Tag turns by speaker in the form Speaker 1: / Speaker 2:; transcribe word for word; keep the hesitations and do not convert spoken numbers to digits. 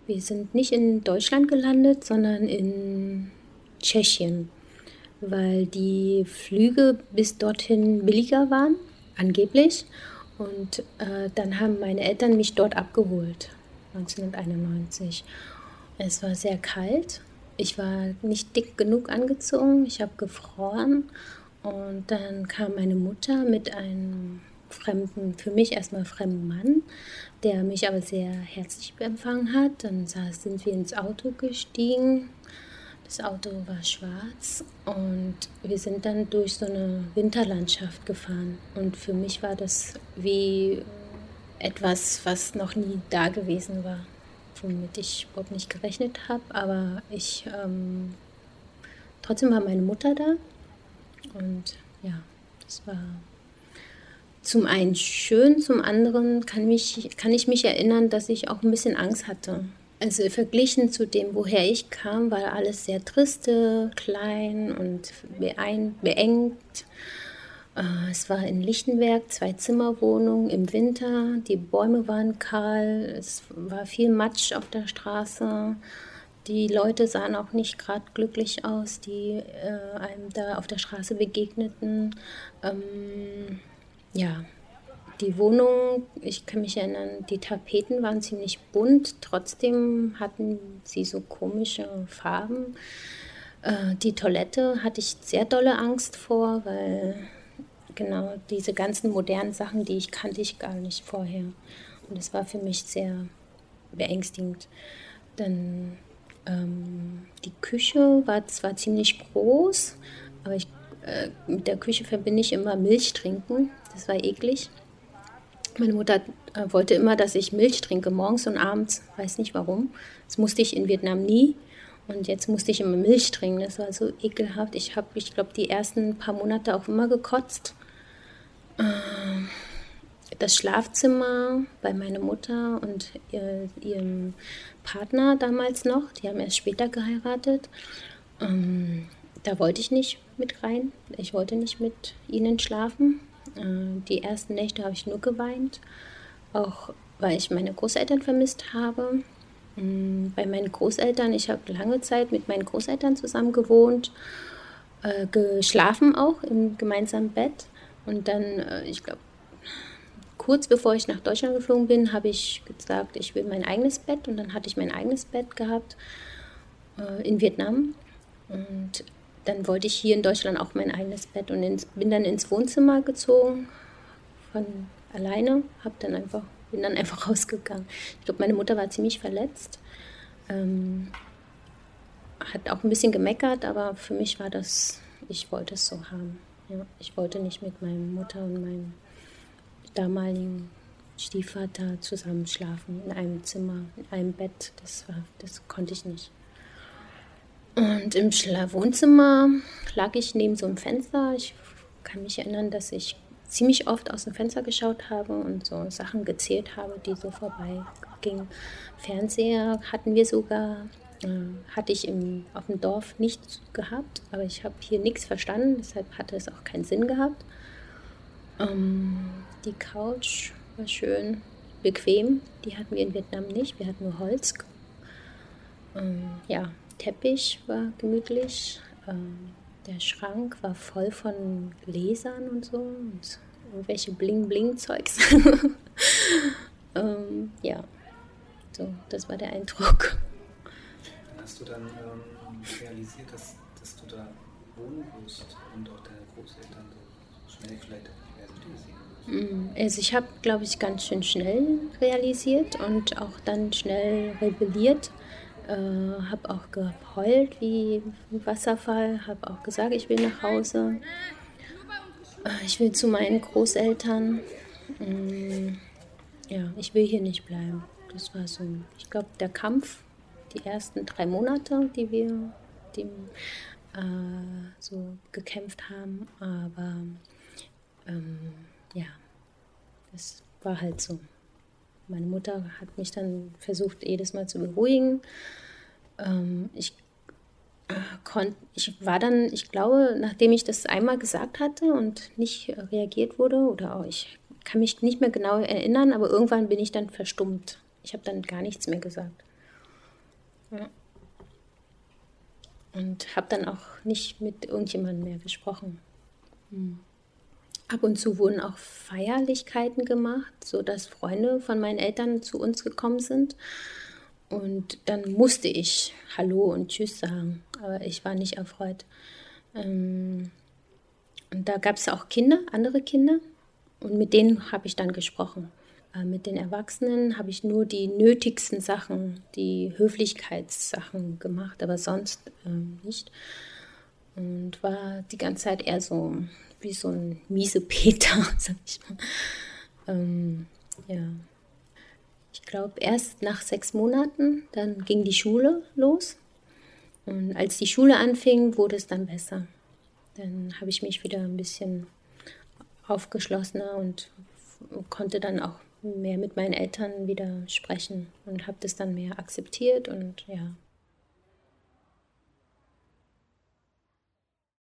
Speaker 1: Wir sind nicht in Deutschland gelandet, sondern in Tschechien, weil die Flüge bis dorthin billiger waren, angeblich. Und äh, dann haben meine Eltern mich dort abgeholt, neunzehnhunderteinundneunzig. Es war sehr kalt. Ich war nicht dick genug angezogen. Ich habe gefroren. Und dann kam meine Mutter mit einem fremden, für mich erstmal fremden Mann, der mich aber sehr herzlich empfangen hat. Dann saß, sind wir ins Auto gestiegen. Das Auto war schwarz und wir sind dann durch so eine Winterlandschaft gefahren. Und für mich war das wie etwas, was noch nie da gewesen war, womit ich überhaupt nicht gerechnet habe. Aber ich, ähm, trotzdem war meine Mutter da und ja, das war zum einen schön, zum anderen kann, mich, kann ich mich erinnern, dass ich auch ein bisschen Angst hatte. Also verglichen zu dem, woher ich kam, war alles sehr triste, klein und beein, beengt. Äh, es war in Lichtenberg, Zwei-Zimmer-Wohnung im Winter. Die Bäume waren kahl, es war viel Matsch auf der Straße. Die Leute sahen auch nicht gerade glücklich aus, die äh, einem da auf der Straße begegneten. Ähm, ja. Die Wohnung, ich kann mich erinnern, die Tapeten waren ziemlich bunt, trotzdem hatten sie so komische Farben. Äh, die Toilette hatte ich sehr dolle Angst vor, weil genau diese ganzen modernen Sachen, die ich kannte ich gar nicht vorher. Und es war für mich sehr beängstigend. Dann ähm, die Küche war zwar ziemlich groß, aber ich, äh, mit der Küche verbinde ich immer Milch trinken. Das war eklig. Meine Mutter äh, wollte immer, dass ich Milch trinke, morgens und abends. Weiß nicht warum. Das musste ich in Vietnam nie. Und jetzt musste ich immer Milch trinken. Das war so ekelhaft. Ich habe, ich glaube, die ersten paar Monate auch immer gekotzt. Äh, das Schlafzimmer bei meiner Mutter und ihr, ihrem Partner damals noch, die haben erst später geheiratet. Ähm, da wollte ich nicht mit rein. Ich wollte nicht mit ihnen schlafen. Die ersten Nächte habe ich nur geweint, auch weil ich meine Großeltern vermisst habe. Bei meinen Großeltern, ich habe lange Zeit mit meinen Großeltern zusammen gewohnt, äh, geschlafen auch im gemeinsamen Bett. Und dann, äh, ich glaube, kurz bevor ich nach Deutschland geflogen bin, habe ich gesagt, ich will mein eigenes Bett. Und dann hatte ich mein eigenes Bett gehabt äh, in Vietnam. Und dann wollte ich hier in Deutschland auch mein eigenes Bett und ins, bin dann ins Wohnzimmer gezogen von alleine, hab dann einfach, bin dann einfach rausgegangen. Ich glaube, meine Mutter war ziemlich verletzt, ähm, hat auch ein bisschen gemeckert, aber für mich war das, ich wollte es so haben. Ja, ich wollte nicht mit meiner Mutter und meinem damaligen Stiefvater zusammen schlafen, in einem Zimmer, in einem Bett. Das war, das konnte ich nicht. Und im Schla- Wohnzimmer lag ich neben so einem Fenster. Ich kann mich erinnern, dass ich ziemlich oft aus dem Fenster geschaut habe und so Sachen gezählt habe, die so vorbeigingen. Fernseher hatten wir sogar, äh, hatte ich im, auf dem Dorf nicht gehabt, aber ich habe hier nichts verstanden, deshalb hatte es auch keinen Sinn gehabt. Ähm, die Couch war schön bequem, die hatten wir in Vietnam nicht, wir hatten nur Holz. Ähm, ja. Teppich war gemütlich, ähm, der Schrank war voll von Gläsern und so und irgendwelche Bling-Bling-Zeugs. ähm, ja, so, das war der Eindruck.
Speaker 2: Hast du dann ähm, realisiert, dass, dass du da wohnen wirst und auch deine Großeltern so schnell vielleicht realisieren wirst?
Speaker 1: Also ich habe, glaube ich, ganz schön schnell realisiert und auch dann schnell rebelliert. Äh, habe auch geheult wie ein Wasserfall, habe auch gesagt, ich will nach Hause, äh, ich will zu meinen Großeltern, ähm, ja, ich will hier nicht bleiben. Das war so, ich glaube, der Kampf, die ersten drei Monate, die wir die, äh, so gekämpft haben, aber ähm, ja, das war halt so. Meine Mutter hat mich dann versucht, jedes Mal zu beruhigen. Ähm, ich, äh, konnt, ich war dann, ich glaube, nachdem ich das einmal gesagt hatte und nicht äh, reagiert wurde, oder auch ich kann mich nicht mehr genau erinnern, aber irgendwann bin ich dann verstummt. Ich habe dann gar nichts mehr gesagt. Ja. Und habe dann auch nicht mit irgendjemandem mehr gesprochen. Hm. Ab und zu wurden auch Feierlichkeiten gemacht, sodass Freunde von meinen Eltern zu uns gekommen sind. Und dann musste ich Hallo und Tschüss sagen, aber ich war nicht erfreut. Ähm, und da gab es auch Kinder, andere Kinder, und mit denen habe ich dann gesprochen. Äh, mit den Erwachsenen habe ich nur die nötigsten Sachen, die Höflichkeitssachen gemacht, aber sonst ähm, nicht. Und war die ganze Zeit eher so wie so ein Miesepeter, sag ich mal. Ähm, ja. Ich glaube, erst nach sechs Monaten, dann ging die Schule los. Und als die Schule anfing, wurde es dann besser. Dann habe ich mich wieder ein bisschen aufgeschlossener und konnte dann auch mehr mit meinen Eltern wieder sprechen und habe das dann mehr akzeptiert und ja,